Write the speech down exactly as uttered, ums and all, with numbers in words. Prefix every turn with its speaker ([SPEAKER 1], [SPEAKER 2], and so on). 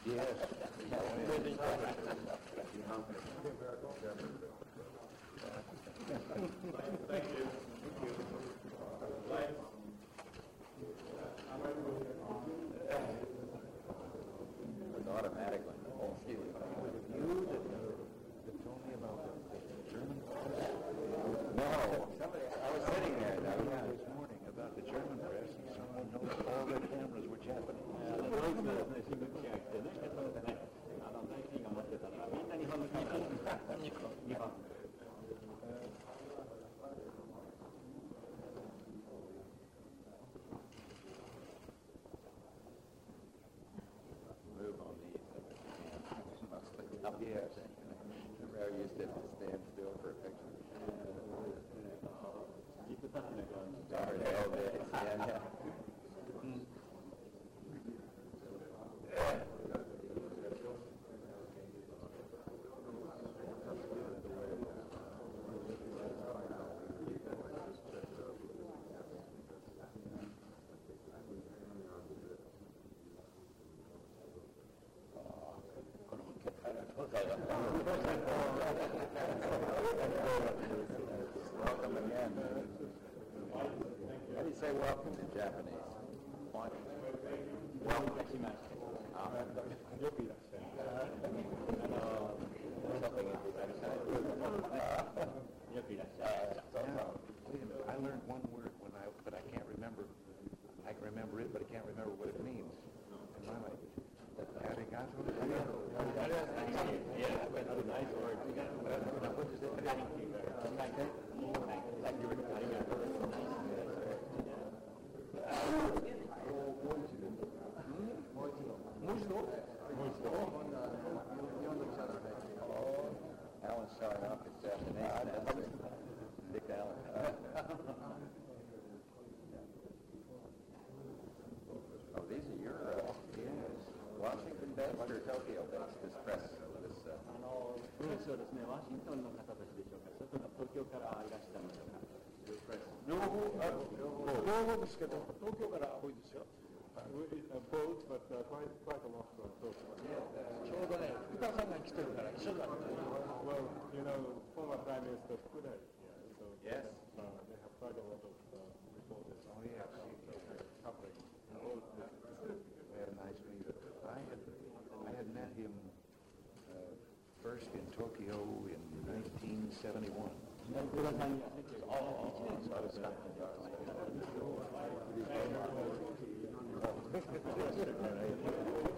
[SPEAKER 1] Yes.
[SPEAKER 2] Thank you.
[SPEAKER 1] It's automatic when the whole city. You that, that told me about the German? No. Somebody, I was sitting there that yeah, this morning about the German press, and someone knows all their cameras were Japanese. 日本 Move on these. Mostly. Yes. Remember how you used to have to stand still for a picture? Sorry, the old days. Yeah, yeah. Welcome again. How do you say welcome in Japanese? What? Welcome. Ah. Something in I learned one word when I, but I can't remember. I can remember it, but I can't remember what it means in my language. Arigato. Yeah, that's a nice word. What is it? Thank you. Thank you. Thank you. Alan's showing off his Japanese. Dick Allen. Oh, these are your, uh, yes. Washington-based or Tokyo-based, this press, this, uh...
[SPEAKER 3] そうですね、ワシントンの方たちでしょうか、それとも東京からいらしたのでしょうか。
[SPEAKER 2] 両方、両方ですけど、東京から多いですよ。Both, but uh, quite, quite a lot from Tokyo. ちょうどね、福田さんが来てるから一緒だった。Well, you know, former Prime Minister Fukuda is here, so
[SPEAKER 1] yes.
[SPEAKER 2] uh, they have quite a lot of uh, reporters.
[SPEAKER 1] Oh, yes.
[SPEAKER 2] Covering.
[SPEAKER 1] We had a nice meeting. I had, I had met him uh, first in Tokyo in nineteen seventy-one. Oh,